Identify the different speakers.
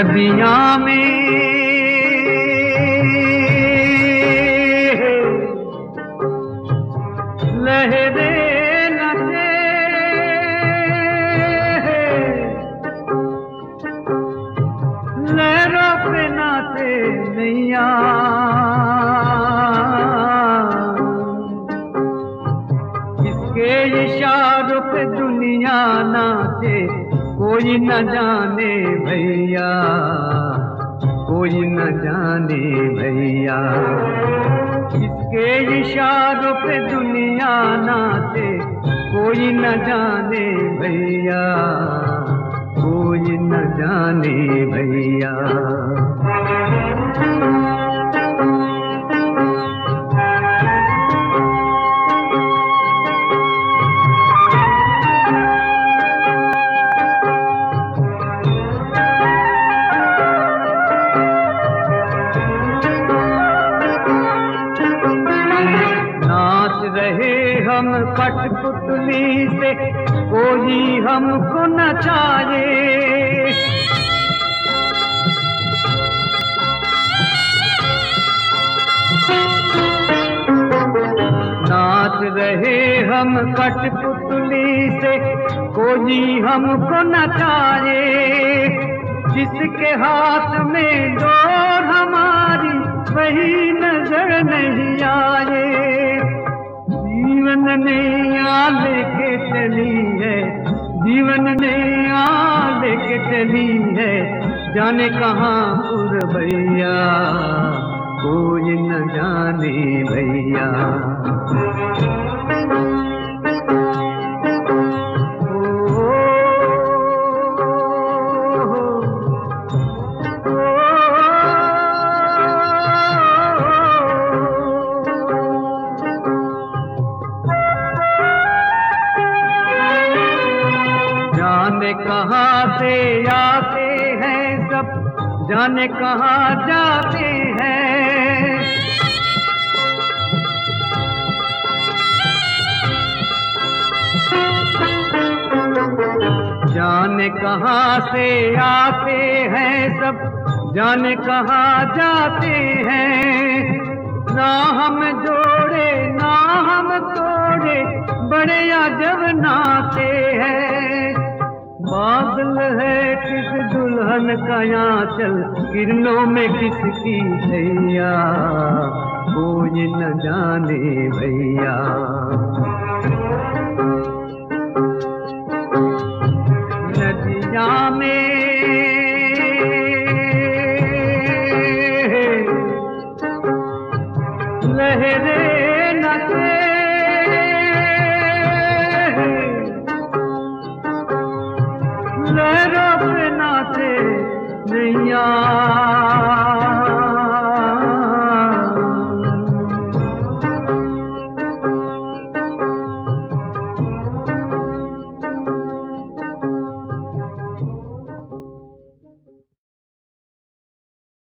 Speaker 1: नदियाँ में लहरें नचे, लहरों पे नाचे नैया, किसके इशारों पे दुनिया नाचे कोई न जाने भैया, कोई न जाने भैया। किसके इशारों पे दुनिया नाचे कोई न जाने भैया, कोई न जाने भैया। रहे हम कठपुतली से कोई हमको नचाए, नाच रहे हम कठपुतली से कोई हमको नचाए, जिसके हाथ में डोर हमारी वही नजर नहीं आए। जीवन ने आ लेके चली है, जीवन ने आ लेके चली है, जाने कहाँ भैया, कोई न जाने भैया। जाने कहाँ से आते हैं सब, जाने कहाँ जाते हैं। जाने कहाँ से आते हैं सब, जाने कहाँ जाते हैं। ना हम जोड़े ना हम तोड़े, बड़े अजब नाते हैं। बादल है किस दुल्हन का आंचल, किरणों में किसकी छैया, कोई न जाने भैया।